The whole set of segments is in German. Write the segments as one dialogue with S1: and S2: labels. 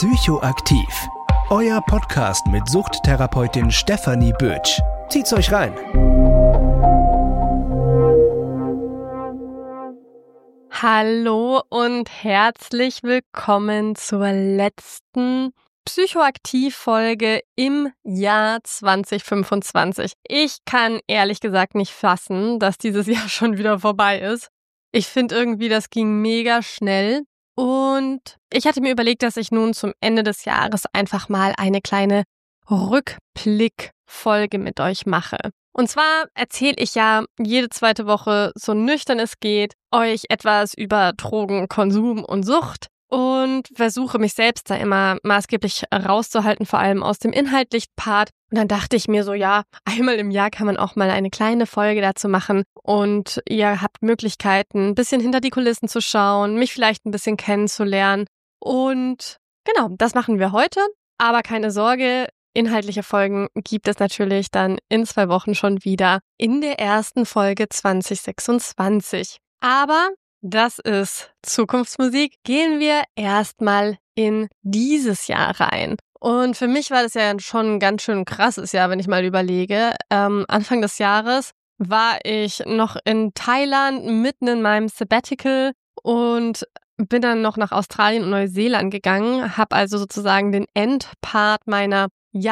S1: Psychoaktiv. Euer Podcast mit Suchttherapeutin Stefanie Bötsch. Zieht's euch rein.
S2: Hallo und herzlich willkommen zur letzten Psychoaktiv-Folge im Jahr 2025. Ich kann ehrlich gesagt nicht fassen, dass dieses Jahr schon wieder vorbei ist. Ich finde irgendwie, das ging mega schnell. Und ich hatte mir überlegt, dass ich nun zum Ende des Jahres einfach mal eine kleine Rückblickfolge mit euch mache. Und zwar erzähle ich ja jede zweite Woche, so nüchtern es geht, euch etwas über Drogenkonsum und Sucht und versuche mich selbst da immer maßgeblich rauszuhalten, vor allem aus dem inhaltlichen Part. Und dann dachte ich mir so, ja, einmal im Jahr kann man auch mal eine kleine Folge dazu machen und ihr habt Möglichkeiten, ein bisschen hinter die Kulissen zu schauen, mich vielleicht ein bisschen kennenzulernen. Und genau, das machen wir heute. Aber keine Sorge, inhaltliche Folgen gibt es natürlich dann in 2 Wochen schon wieder in der ersten Folge 2026. Aber das ist Zukunftsmusik. Gehen wir erstmal in dieses Jahr rein. Und für mich war das ja schon ein ganz schön krasses Jahr, wenn ich mal überlege. Anfang des Jahres war ich noch in Thailand mitten in meinem Sabbatical und bin dann noch nach Australien und Neuseeland gegangen, habe also sozusagen den Endpart meiner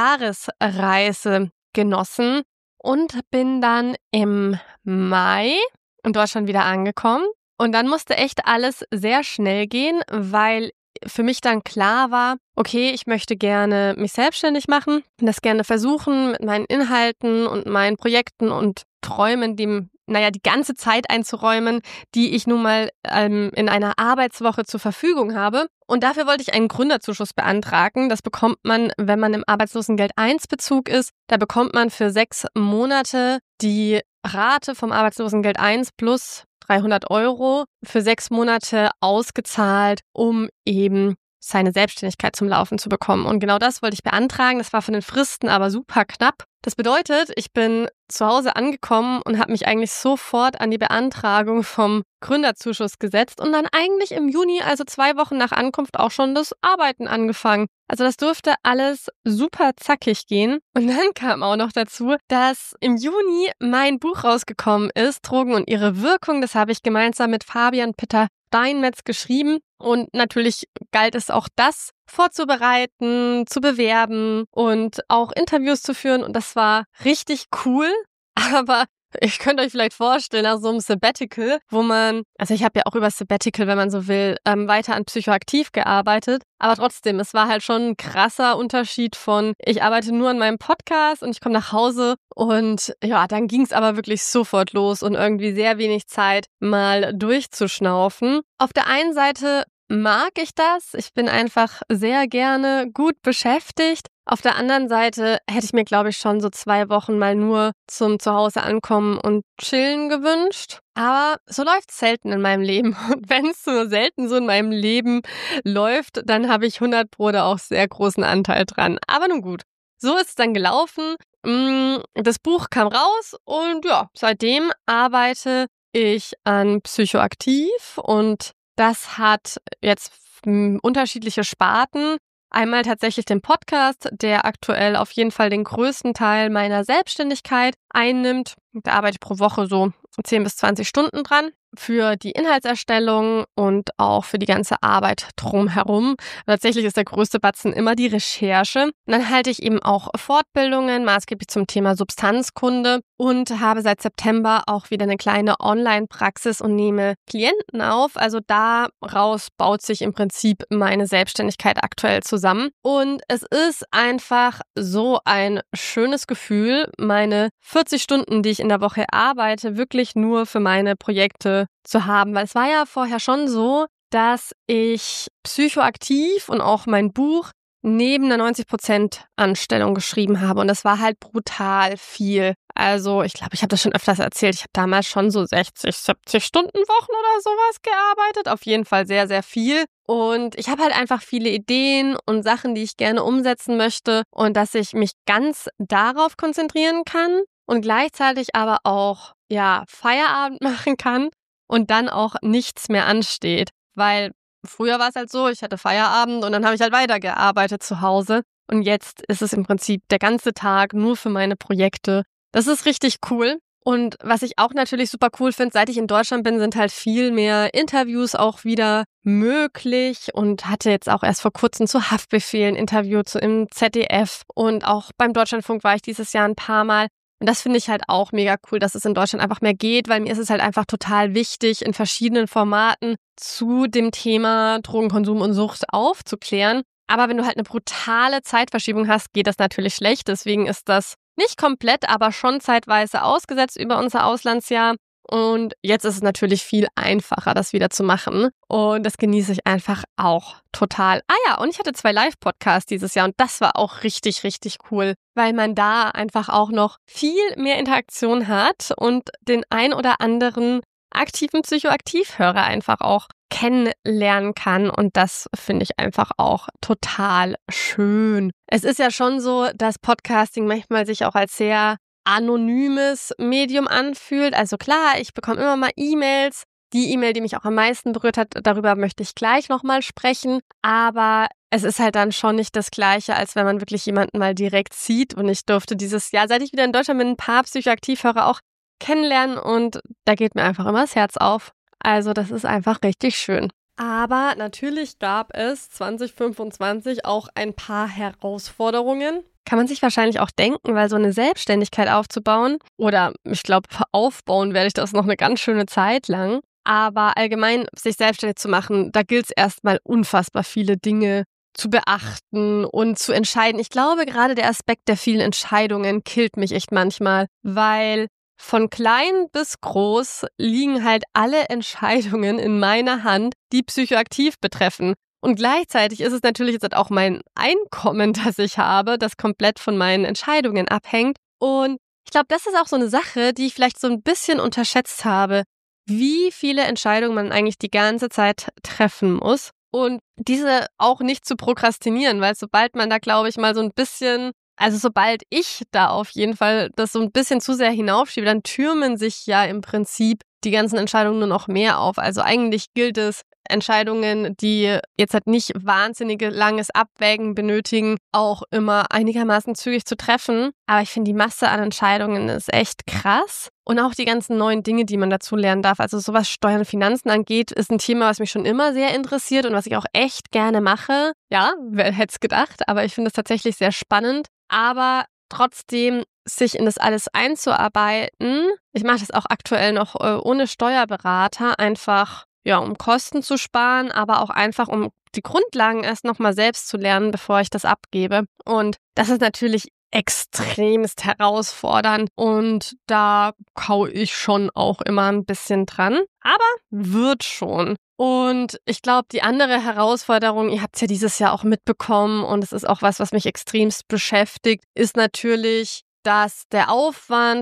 S2: Jahresreise genossen und bin dann im Mai in Deutschland wieder angekommen. Und dann musste echt alles sehr schnell gehen, weil für mich dann klar war, okay, ich möchte gerne mich selbstständig machen und das gerne versuchen mit meinen Inhalten und meinen Projekten und Träumen, die ganze Zeit einzuräumen, die ich nun mal in einer Arbeitswoche zur Verfügung habe. Und dafür wollte ich einen Gründerzuschuss beantragen. Das bekommt man, wenn man im Arbeitslosengeld 1 Bezug ist. Da bekommt man für 6 Monate die Rate vom Arbeitslosengeld 1 plus 300 € für 6 Monate ausgezahlt, um eben seine Selbstständigkeit zum Laufen zu bekommen. Und genau das wollte ich beantragen. Das war von den Fristen aber super knapp. Das bedeutet, ich bin zu Hause angekommen und habe mich eigentlich sofort an die Beantragung vom Gründerzuschuss gesetzt und dann eigentlich im Juni, also 2 Wochen nach Ankunft, auch schon das Arbeiten angefangen. Also das durfte alles super zackig gehen. Und dann kam auch noch dazu, dass im Juni mein Buch rausgekommen ist, Drogen und ihre Wirkung. Das habe ich gemeinsam mit Fabian Peter Steinmetz geschrieben. Und natürlich galt es auch, das vorzubereiten, zu bewerben und auch Interviews zu führen. Und das war richtig cool. Aber ich könnte euch vielleicht vorstellen, nach so einem Sabbatical, ich habe ja auch über Sabbatical, wenn man so will, weiter an Psychoaktiv gearbeitet. Aber trotzdem, es war halt schon ein krasser Unterschied von, ich arbeite nur an meinem Podcast und ich komme nach Hause und ja, dann ging es aber wirklich sofort los und irgendwie sehr wenig Zeit, mal durchzuschnaufen. Auf der einen Seite mag ich das. Ich bin einfach sehr gerne gut beschäftigt. Auf der anderen Seite hätte ich mir, glaube ich, schon so 2 Wochen mal nur zum Zuhause ankommen und chillen gewünscht. Aber so läuft es selten in meinem Leben. Und wenn es so selten so in meinem Leben läuft, dann habe ich 100% da auch sehr großen Anteil dran. Aber nun gut, so ist es dann gelaufen. Das Buch kam raus und ja, seitdem arbeite ich an Psychoaktiv und das hat jetzt unterschiedliche Sparten. Einmal tatsächlich den Podcast, der aktuell auf jeden Fall den größten Teil meiner Selbstständigkeit einnimmt. Da arbeite ich pro Woche so 10 bis 20 Stunden dran für die Inhaltserstellung und auch für die ganze Arbeit drumherum. Tatsächlich ist der größte Batzen immer die Recherche. Und dann halte ich eben auch Fortbildungen, maßgeblich zum Thema Substanzkunde und habe seit September auch wieder eine kleine Online-Praxis und nehme Klienten auf. Also daraus baut sich im Prinzip meine Selbstständigkeit aktuell zusammen. Und es ist einfach so ein schönes Gefühl, meine 40 Stunden, die ich in der Woche arbeite, wirklich nur für meine Projekte zu haben. Weil es war ja vorher schon so, dass ich Psychoaktiv und auch mein Buch neben einer 90% Anstellung geschrieben habe. Und das war halt brutal viel. Also ich glaube, ich habe das schon öfters erzählt. Ich habe damals schon so 60, 70 Stunden Wochen oder sowas gearbeitet. Auf jeden Fall sehr, sehr viel. Und ich habe halt einfach viele Ideen und Sachen, die ich gerne umsetzen möchte. Und dass ich mich ganz darauf konzentrieren kann und gleichzeitig aber auch Feierabend machen kann und dann auch nichts mehr ansteht. Weil früher war es halt so, ich hatte Feierabend und dann habe ich halt weitergearbeitet zu Hause. Und jetzt ist es im Prinzip der ganze Tag nur für meine Projekte. Das ist richtig cool. Und was ich auch natürlich super cool finde, seit ich in Deutschland bin, sind halt viel mehr Interviews auch wieder möglich und hatte jetzt auch erst vor kurzem zu Haftbefehl ein Interview im ZDF und auch beim Deutschlandfunk war ich dieses Jahr ein paar Mal. Und das finde ich halt auch mega cool, dass es in Deutschland einfach mehr geht, weil mir ist es halt einfach total wichtig, in verschiedenen Formaten zu dem Thema Drogenkonsum und Sucht aufzuklären. Aber wenn du halt eine brutale Zeitverschiebung hast, geht das natürlich schlecht. Deswegen ist das nicht komplett, aber schon zeitweise ausgesetzt über unser Auslandsjahr. Und jetzt ist es natürlich viel einfacher, das wieder zu machen. Und das genieße ich einfach auch total. Ah ja, und ich hatte 2 Live-Podcasts dieses Jahr und das war auch richtig, richtig cool, weil man da einfach auch noch viel mehr Interaktion hat und den ein oder anderen aktiven Psychoaktivhörer einfach auch kennenlernen kann und das finde ich einfach auch total schön. Es ist ja schon so, dass Podcasting manchmal sich auch als sehr anonymes Medium anfühlt. Also klar, ich bekomme immer mal E-Mails. Die E-Mail, die mich auch am meisten berührt hat, darüber möchte ich gleich nochmal sprechen. Aber es ist halt dann schon nicht das Gleiche, als wenn man wirklich jemanden mal direkt sieht. Und ich durfte dieses Jahr, seit ich wieder in Deutschland bin, ein paar Psychoaktivhörer auch kennenlernen und da geht mir einfach immer das Herz auf. Also das ist einfach richtig schön. Aber natürlich gab es 2025 auch ein paar Herausforderungen. Kann man sich wahrscheinlich auch denken, weil so eine Selbstständigkeit aufzubauen oder ich glaube, aufbauen werde ich das noch eine ganz schöne Zeit lang. Aber allgemein sich selbstständig zu machen, da gilt es erstmal unfassbar viele Dinge zu beachten und zu entscheiden. Ich glaube, gerade der Aspekt der vielen Entscheidungen killt mich echt manchmal, weil von klein bis groß liegen halt alle Entscheidungen in meiner Hand, die psychoaktiv betreffen. Und gleichzeitig ist es natürlich jetzt auch mein Einkommen, das ich habe, das komplett von meinen Entscheidungen abhängt. Und ich glaube, das ist auch so eine Sache, die ich vielleicht so ein bisschen unterschätzt habe, wie viele Entscheidungen man eigentlich die ganze Zeit treffen muss. Und diese auch nicht zu prokrastinieren, weil sobald man da, glaube ich, mal so ein bisschen, also sobald ich da auf jeden Fall das so ein bisschen zu sehr hinaufschiebe, dann türmen sich ja im Prinzip die ganzen Entscheidungen nur noch mehr auf. Also eigentlich gilt es, Entscheidungen, die jetzt halt nicht wahnsinnig langes Abwägen benötigen, auch immer einigermaßen zügig zu treffen. Aber ich finde, die Masse an Entscheidungen ist echt krass. Und auch die ganzen neuen Dinge, die man dazu lernen darf. Also so was Steuern und Finanzen angeht, ist ein Thema, was mich schon immer sehr interessiert und was ich auch echt gerne mache. Ja, wer hätte es gedacht, aber ich finde es tatsächlich sehr spannend. Aber trotzdem sich in das alles einzuarbeiten. Ich mache das auch aktuell noch ohne Steuerberater, einfach ja, um Kosten zu sparen, aber auch einfach, um die Grundlagen erst nochmal selbst zu lernen, bevor ich das abgebe. Und das ist natürlich extremst herausfordernd und da kaue ich schon auch immer ein bisschen dran, aber wird schon. Und ich glaube, die andere Herausforderung, ihr habt es ja dieses Jahr auch mitbekommen und es ist auch was mich extremst beschäftigt, ist natürlich, dass der Aufwand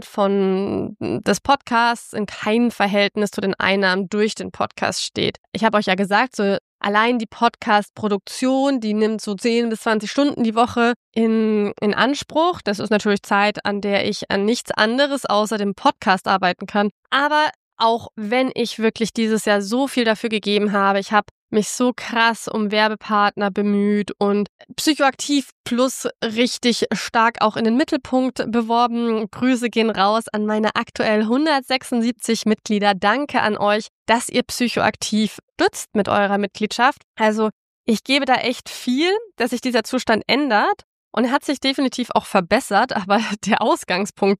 S2: des Podcasts in keinem Verhältnis zu den Einnahmen durch den Podcast steht. Ich habe euch ja gesagt, so allein die Podcast-Produktion, die nimmt so 10 bis 20 Stunden die Woche in Anspruch. Das ist natürlich Zeit, an der ich an nichts anderes außer dem Podcast arbeiten kann. Aber auch wenn ich wirklich dieses Jahr so viel dafür gegeben habe, ich habe mich so krass um Werbepartner bemüht und Psychoaktiv Plus richtig stark auch in den Mittelpunkt beworben. Grüße gehen raus an meine aktuell 176 Mitglieder. Danke an euch, dass ihr Psychoaktiv stützt mit eurer Mitgliedschaft. Also ich gebe da echt viel, dass sich dieser Zustand ändert und er hat sich definitiv auch verbessert, aber der Ausgangspunkt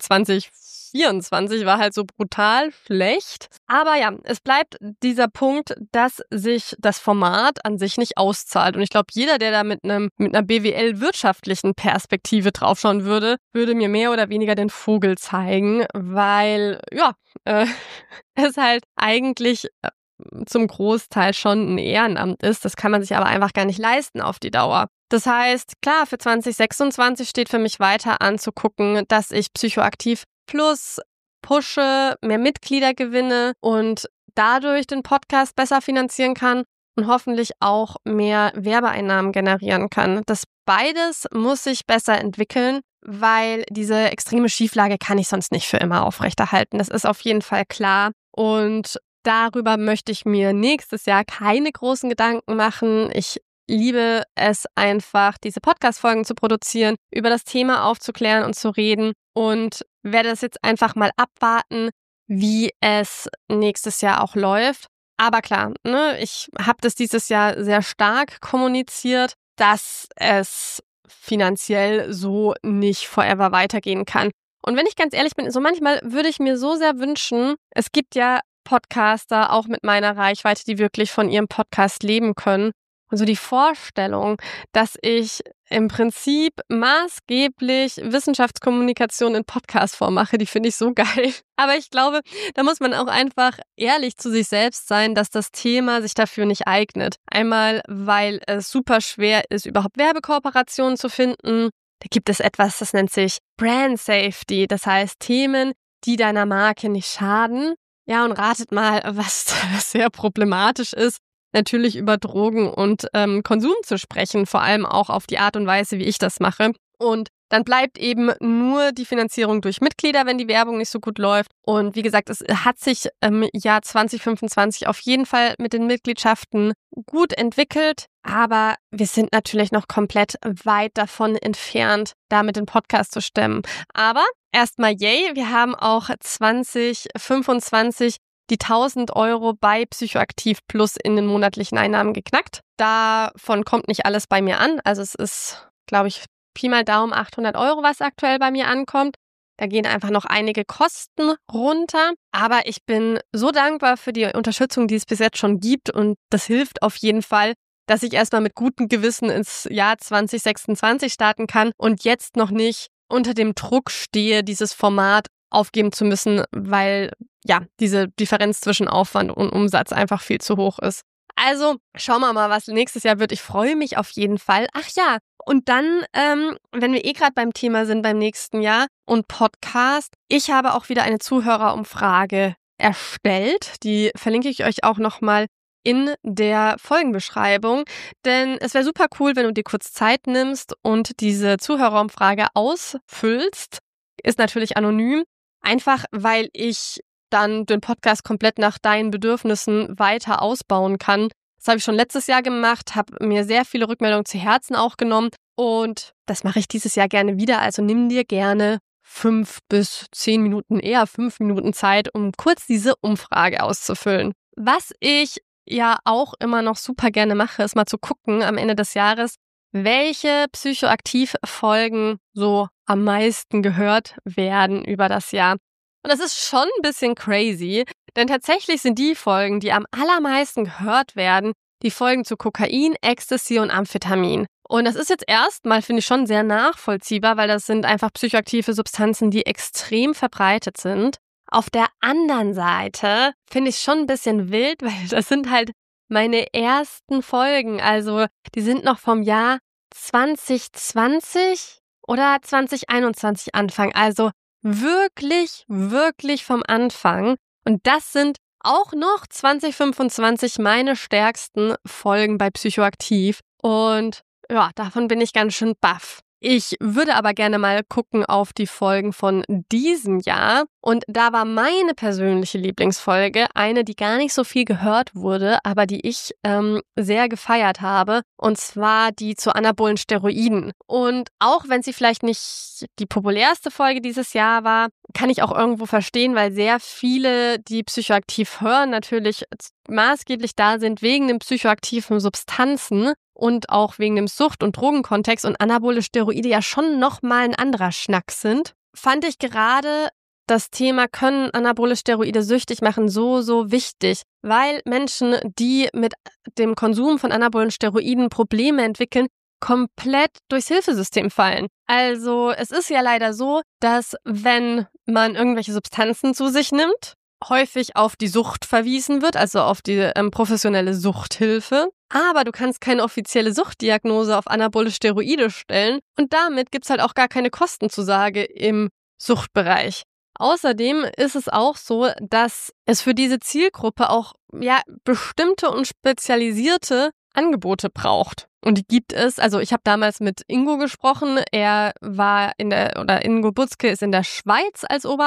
S2: 2024 war halt so brutal schlecht. Aber ja, es bleibt dieser Punkt, dass sich das Format an sich nicht auszahlt. Und ich glaube, jeder, der da mit einer BWL-wirtschaftlichen Perspektive draufschauen würde, würde mir mehr oder weniger den Vogel zeigen, weil ja, es halt eigentlich zum Großteil schon ein Ehrenamt ist. Das kann man sich aber einfach gar nicht leisten auf die Dauer. Das heißt, klar, für 2026 steht für mich weiter an zu gucken, dass ich Psychoaktiv Plus pushe, mehr Mitglieder gewinne und dadurch den Podcast besser finanzieren kann und hoffentlich auch mehr Werbeeinnahmen generieren kann. Das beides muss sich besser entwickeln, weil diese extreme Schieflage kann ich sonst nicht für immer aufrechterhalten. Das ist auf jeden Fall klar. Und darüber möchte ich mir nächstes Jahr keine großen Gedanken machen. Ich liebe es einfach, diese Podcast-Folgen zu produzieren, über das Thema aufzuklären und zu reden und werde das jetzt einfach mal abwarten, wie es nächstes Jahr auch läuft. Aber klar, ich habe das dieses Jahr sehr stark kommuniziert, dass es finanziell so nicht forever weitergehen kann. Und wenn ich ganz ehrlich bin, so manchmal würde ich mir so sehr wünschen, es gibt ja Podcaster, auch mit meiner Reichweite, die wirklich von ihrem Podcast leben können. Und so die Vorstellung, dass ich im Prinzip maßgeblich Wissenschaftskommunikation in Podcastform mache, die finde ich so geil. Aber ich glaube, da muss man auch einfach ehrlich zu sich selbst sein, dass das Thema sich dafür nicht eignet. Einmal, weil es super schwer ist, überhaupt Werbekooperationen zu finden. Da gibt es etwas, das nennt sich Brand Safety. Das heißt, Themen, die deiner Marke nicht schaden. Ja, und ratet mal, was sehr problematisch ist. Natürlich über Drogen und Konsum zu sprechen, vor allem auch auf die Art und Weise, wie ich das mache. Und dann bleibt eben nur die Finanzierung durch Mitglieder, wenn die Werbung nicht so gut läuft. Und wie gesagt, es hat sich im Jahr 2025 auf jeden Fall mit den Mitgliedschaften gut entwickelt. Aber wir sind natürlich noch komplett weit davon entfernt, damit den Podcast zu stemmen. Aber erstmal yay, wir haben auch 2025 die 1.000 € bei Psychoaktiv Plus in den monatlichen Einnahmen geknackt. Davon kommt nicht alles bei mir an. Also es ist, glaube ich, Pi mal Daumen 800 €, was aktuell bei mir ankommt. Da gehen einfach noch einige Kosten runter. Aber ich bin so dankbar für die Unterstützung, die es bis jetzt schon gibt. Und das hilft auf jeden Fall, dass ich erstmal mit gutem Gewissen ins Jahr 2026 starten kann und jetzt noch nicht unter dem Druck stehe, dieses Format aufgeben zu müssen, weil ja diese Differenz zwischen Aufwand und Umsatz einfach viel zu hoch ist. Also schauen wir mal, was nächstes Jahr wird. Ich freue mich auf jeden Fall. Ach ja, und dann, wenn wir gerade beim Thema sind beim nächsten Jahr und Podcast, ich habe auch wieder eine Zuhörerumfrage erstellt. Die verlinke ich euch auch nochmal in der Folgenbeschreibung, denn es wäre super cool, wenn du dir kurz Zeit nimmst und diese Zuhörerumfrage ausfüllst. Ist natürlich anonym, einfach weil ich dann den Podcast komplett nach deinen Bedürfnissen weiter ausbauen kann. Das habe ich schon letztes Jahr gemacht, habe mir sehr viele Rückmeldungen zu Herzen auch genommen und das mache ich dieses Jahr gerne wieder. Also nimm dir gerne 5 bis 10 Minuten, eher 5 Minuten Zeit, um kurz diese Umfrage auszufüllen. Was ich ja auch immer noch super gerne mache, ist mal zu gucken am Ende des Jahres, welche Psychoaktiv-Folgen so am meisten gehört werden über das Jahr. Und das ist schon ein bisschen crazy, denn tatsächlich sind die Folgen, die am allermeisten gehört werden, die Folgen zu Kokain, Ecstasy und Amphetamin. Und das ist jetzt erstmal, finde ich, schon sehr nachvollziehbar, weil das sind einfach psychoaktive Substanzen, die extrem verbreitet sind. Auf der anderen Seite finde ich es schon ein bisschen wild, weil das sind halt meine ersten Folgen. Also die sind noch vom Jahr 2020 oder 2021 Anfang. Also wirklich, wirklich vom Anfang. Und das sind auch noch 2025 meine stärksten Folgen bei Psychoaktiv. Und ja, davon bin ich ganz schön baff. Ich würde aber gerne mal gucken auf die Folgen von diesem Jahr. Und da war meine persönliche Lieblingsfolge eine, die gar nicht so viel gehört wurde, aber die ich sehr gefeiert habe. Und zwar die zu anabolen Steroiden. Und auch wenn sie vielleicht nicht die populärste Folge dieses Jahr war, kann ich auch irgendwo verstehen, weil sehr viele, die Psychoaktiv hören, natürlich maßgeblich da sind wegen den psychoaktiven Substanzen und auch wegen dem Sucht- und Drogenkontext und anabole Steroide ja schon nochmal ein anderer Schnack sind, fand ich gerade das Thema, können anabole Steroide süchtig machen, so wichtig, weil Menschen, die mit dem Konsum von anabolen Steroiden Probleme entwickeln, komplett durchs Hilfesystem fallen. Also es ist ja leider so, dass wenn man irgendwelche Substanzen zu sich nimmt, häufig auf die Sucht verwiesen wird, also auf die professionelle Suchthilfe. Aber du kannst keine offizielle Suchtdiagnose auf anabole Steroide stellen und damit gibt's halt auch gar keine Kostenzusage im Suchtbereich. Außerdem ist es auch so, dass es für diese Zielgruppe auch bestimmte und spezialisierte Angebote braucht. Und die gibt es, also ich habe damals mit Ingo gesprochen, er war Ingo Butzke ist in der Schweiz als Oberarzt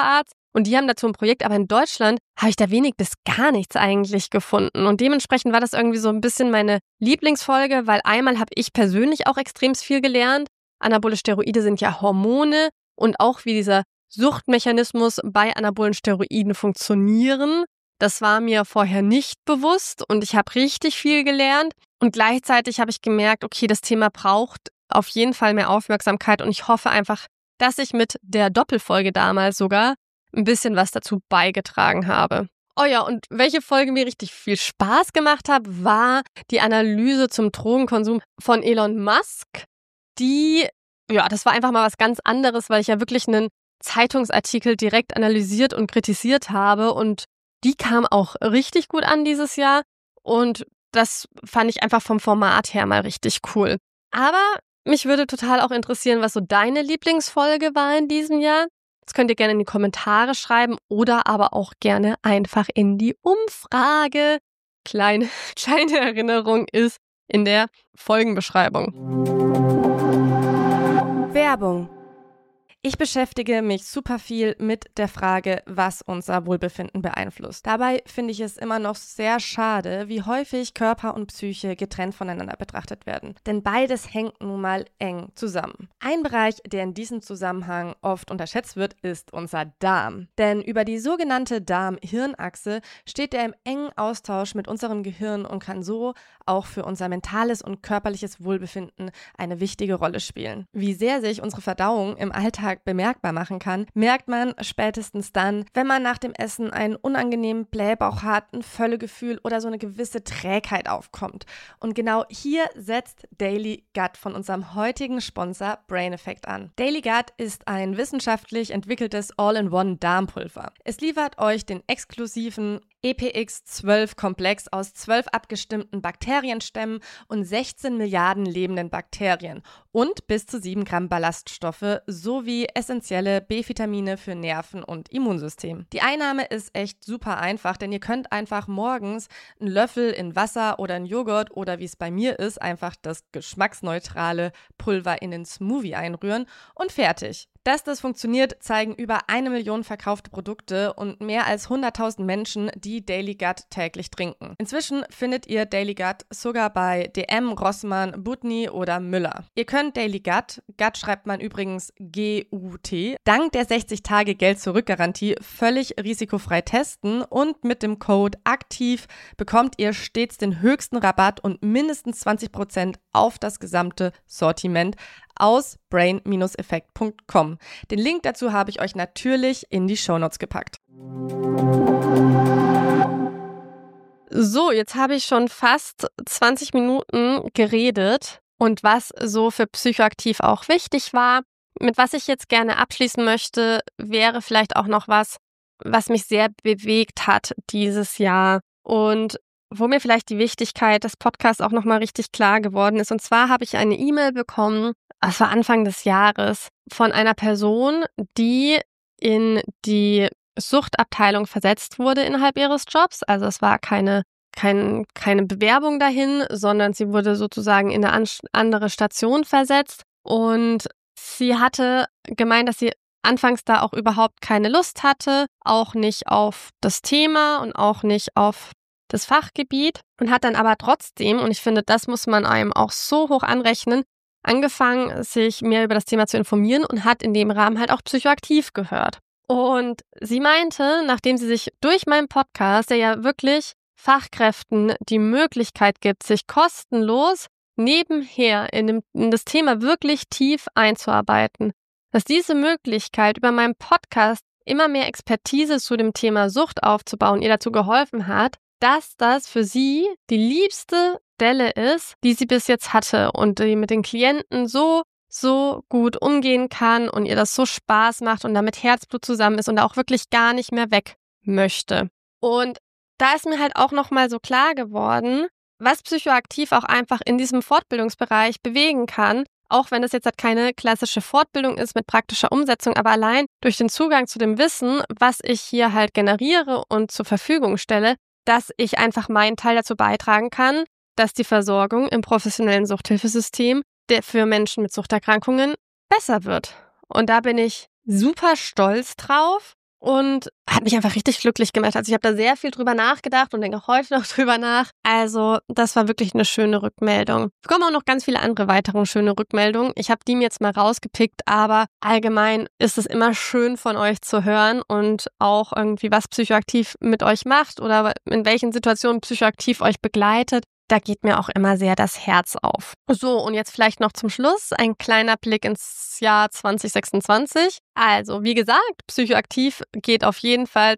S2: Und die haben dazu ein Projekt, aber in Deutschland habe ich da wenig bis gar nichts eigentlich gefunden. Und dementsprechend war das irgendwie so ein bisschen meine Lieblingsfolge, weil einmal habe ich persönlich auch extrem viel gelernt. Anabole Steroide sind ja Hormone und auch wie dieser Suchtmechanismus bei anabolen Steroiden funktionieren. Das war mir vorher nicht bewusst und ich habe richtig viel gelernt. Und gleichzeitig habe ich gemerkt, okay, das Thema braucht auf jeden Fall mehr Aufmerksamkeit und ich hoffe einfach, dass ich mit der Doppelfolge damals sogar ein bisschen was dazu beigetragen habe. Oh ja, und welche Folge mir richtig viel Spaß gemacht hat, war die Analyse zum Drogenkonsum von Elon Musk. Das war einfach mal was ganz anderes, weil ich ja wirklich einen Zeitungsartikel direkt analysiert und kritisiert habe und die kam auch richtig gut an dieses Jahr und das fand ich einfach vom Format her mal richtig cool. Aber mich würde total auch interessieren, was so deine Lieblingsfolge war in diesem Jahr. Das könnt ihr gerne in die Kommentare schreiben oder aber auch gerne einfach in die Umfrage. Kleine Erinnerung ist in der Folgenbeschreibung.
S3: Werbung. Ich beschäftige mich super viel mit der Frage, was unser Wohlbefinden beeinflusst. Dabei finde ich es immer noch sehr schade, wie häufig Körper und Psyche getrennt voneinander betrachtet werden. Denn beides hängt nun mal eng zusammen. Ein Bereich, der in diesem Zusammenhang oft unterschätzt wird, ist unser Darm. Denn über die sogenannte Darm-Hirn-Achse steht er im engen Austausch mit unserem Gehirn und kann so auch für unser mentales und körperliches Wohlbefinden eine wichtige Rolle spielen. Wie sehr sich unsere Verdauung im Alltag bemerkbar machen kann, merkt man spätestens dann, wenn man nach dem Essen einen unangenehmen Blähbauch hat, ein Völlegefühl oder so eine gewisse Trägheit aufkommt. Und genau hier setzt Daily Gut von unserem heutigen Sponsor Brain Effect an. Daily Gut ist ein wissenschaftlich entwickeltes All-in-One-Darmpulver. Es liefert euch den exklusiven EPX12-Komplex aus 12 abgestimmten Bakterienstämmen und 16 Milliarden lebenden Bakterien und bis zu 7 Gramm Ballaststoffe sowie essentielle B-Vitamine für Nerven und Immunsystem. Die Einnahme ist echt super einfach, denn ihr könnt einfach morgens einen Löffel in Wasser oder in Joghurt oder wie es bei mir ist, einfach das geschmacksneutrale Pulver in den Smoothie einrühren und fertig. Dass das funktioniert, zeigen über 1 Million verkaufte Produkte und mehr als 100.000 Menschen, die Daily Gut täglich trinken. Inzwischen findet ihr Daily Gut sogar bei DM, Rossmann, Butni oder Müller. Ihr könnt Daily Gut schreibt man übrigens G-U-T, dank der 60-Tage-Geld-Zurück-Garantie völlig risikofrei testen und mit dem Code AKTIV bekommt ihr stets den höchsten Rabatt und mindestens 20% auf das gesamte Sortiment aus brain-effekt.com. Den Link dazu habe ich euch natürlich in die Shownotes gepackt.
S2: So, jetzt habe ich schon fast 20 Minuten geredet und was so für Psychoaktiv auch wichtig war. Mit was ich jetzt gerne abschließen möchte, wäre vielleicht auch noch was mich sehr bewegt hat dieses Jahr und wo mir vielleicht die Wichtigkeit des Podcasts auch nochmal richtig klar geworden ist. Und zwar habe ich eine E-Mail bekommen, es war Anfang des Jahres, von einer Person, die in die Suchtabteilung versetzt wurde innerhalb ihres Jobs. Also es war keine Bewerbung dahin, sondern sie wurde sozusagen in eine andere Station versetzt. Und sie hatte gemeint, dass sie anfangs da auch überhaupt keine Lust hatte, auch nicht auf das Thema und auch nicht auf das Fachgebiet und hat dann aber trotzdem, und ich finde, das muss man einem auch so hoch anrechnen, angefangen, sich mehr über das Thema zu informieren und hat in dem Rahmen halt auch Psychoaktiv gehört. Und sie meinte, nachdem sie sich durch meinen Podcast, der ja wirklich Fachkräften die Möglichkeit gibt, sich kostenlos nebenher in das Thema wirklich tief einzuarbeiten, dass diese Möglichkeit über meinen Podcast immer mehr Expertise zu dem Thema Sucht aufzubauen, ihr dazu geholfen hat, dass das für sie die liebste Stelle ist, die sie bis jetzt hatte und die mit den Klienten so gut umgehen kann und ihr das so Spaß macht und damit Herzblut zusammen ist und da auch wirklich gar nicht mehr weg möchte. Und da ist mir halt auch nochmal so klar geworden, was Psychoaktiv auch einfach in diesem Fortbildungsbereich bewegen kann, auch wenn es jetzt halt keine klassische Fortbildung ist mit praktischer Umsetzung, aber allein durch den Zugang zu dem Wissen, was ich hier halt generiere und zur Verfügung stelle, dass ich einfach meinen Teil dazu beitragen kann, dass die Versorgung im professionellen Suchthilfesystem für Menschen mit Suchterkrankungen besser wird. Und da bin ich super stolz drauf und hat mich einfach richtig glücklich gemacht. Also ich habe da sehr viel drüber nachgedacht und denke auch heute noch drüber nach. Also das war wirklich eine schöne Rückmeldung. Ich bekomme auch noch ganz viele andere weitere schöne Rückmeldungen. Ich habe die mir jetzt mal rausgepickt, aber allgemein ist es immer schön von euch zu hören und auch irgendwie, was Psychoaktiv mit euch macht oder in welchen Situationen Psychoaktiv euch begleitet. Da geht mir auch immer sehr das Herz auf. So, und jetzt vielleicht noch zum Schluss ein kleiner Blick ins Jahr 2026. Also, wie gesagt, Psychoaktiv geht auf jeden Fall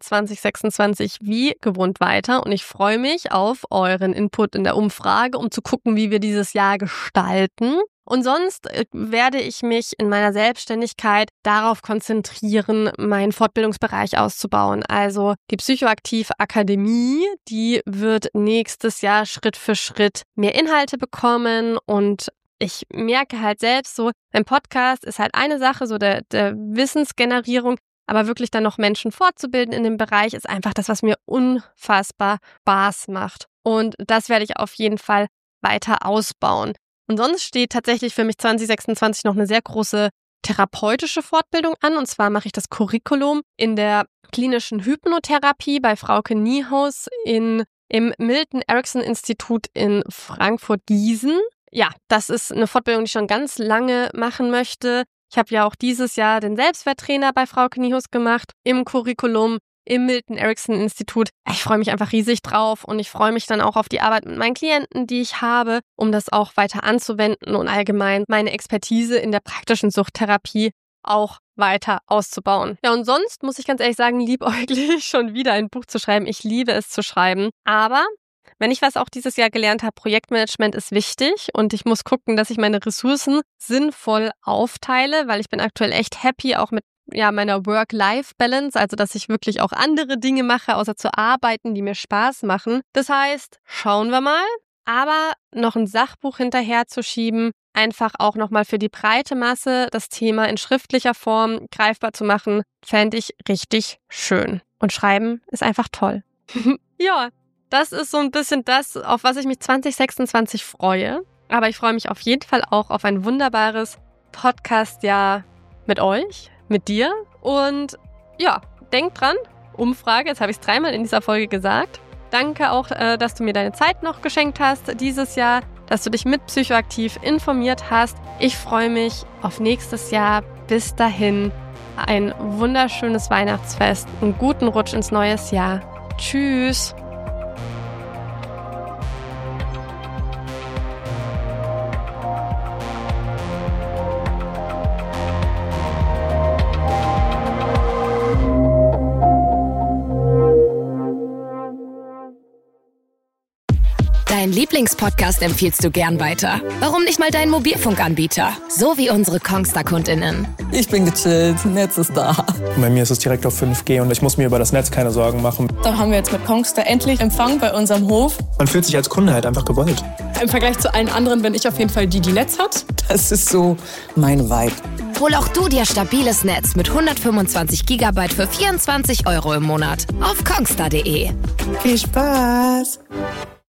S2: 2026 wie gewohnt weiter. Und ich freue mich auf euren Input in der Umfrage, um zu gucken, wie wir dieses Jahr gestalten. Und sonst werde ich mich in meiner Selbstständigkeit darauf konzentrieren, meinen Fortbildungsbereich auszubauen. Also die Psychoaktiv-Akademie, die wird nächstes Jahr Schritt für Schritt mehr Inhalte bekommen und ich merke halt selbst so, mein Podcast ist halt eine Sache, so der Wissensgenerierung, aber wirklich dann noch Menschen fortzubilden in dem Bereich ist einfach das, was mir unfassbar Spaß macht. Und das werde ich auf jeden Fall weiter ausbauen. Und sonst steht tatsächlich für mich 2026 noch eine sehr große therapeutische Fortbildung an. Und zwar mache ich das Curriculum in der klinischen Hypnotherapie bei Frauke Niehaus im Milton Erickson Institut in Frankfurt-Gießen. Ja, das ist eine Fortbildung, die ich schon ganz lange machen möchte. Ich habe ja auch dieses Jahr den Selbstwerttrainer bei Frauke Niehaus gemacht im Curriculum im Milton Erickson Institut. Ich freue mich einfach riesig drauf und ich freue mich dann auch auf die Arbeit mit meinen Klienten, die ich habe, um das auch weiter anzuwenden und allgemein meine Expertise in der praktischen Suchttherapie auch weiter auszubauen. Ja, und sonst muss ich ganz ehrlich sagen, liebäuglich schon wieder ein Buch zu schreiben. Ich liebe es zu schreiben, aber wenn ich was auch dieses Jahr gelernt habe, Projektmanagement ist wichtig und ich muss gucken, dass ich meine Ressourcen sinnvoll aufteile, weil ich bin aktuell echt happy, auch mit meiner Work-Life-Balance, also dass ich wirklich auch andere Dinge mache, außer zu arbeiten, die mir Spaß machen. Das heißt, schauen wir mal. Aber noch ein Sachbuch hinterher zu schieben, einfach auch nochmal für die breite Masse das Thema in schriftlicher Form greifbar zu machen, fände ich richtig schön. Und Schreiben ist einfach toll. Ja, das ist so ein bisschen das, auf was ich mich 2026 freue. Aber ich freue mich auf jeden Fall auch auf ein wunderbares Podcast-Jahr mit euch, mit dir. Und ja, denk dran, Umfrage, jetzt habe ich es 3-mal in dieser Folge gesagt. Danke auch, dass du mir deine Zeit noch geschenkt hast dieses Jahr, dass du dich mit Psychoaktiv informiert hast. Ich freue mich auf nächstes Jahr. Bis dahin, ein wunderschönes Weihnachtsfest, einen guten Rutsch ins neue Jahr. Tschüss!
S4: Deinen Lieblingspodcast empfiehlst du gern weiter. Warum nicht mal deinen Mobilfunkanbieter? So wie unsere Kongstar-KundInnen.
S5: Ich bin gechillt, Netz ist da.
S6: Bei mir ist es direkt auf 5G und ich muss mir über das Netz keine Sorgen machen.
S5: Da haben wir jetzt mit Kongstar endlich Empfang bei unserem Hof.
S6: Man fühlt sich als Kunde halt einfach gewollt.
S7: Im Vergleich zu allen anderen bin ich auf jeden Fall die Netz hat.
S5: Das ist so mein Vibe.
S4: Hol auch du dir stabiles Netz mit 125 GB für 24 € im Monat auf kongstar.de.
S5: Viel Spaß!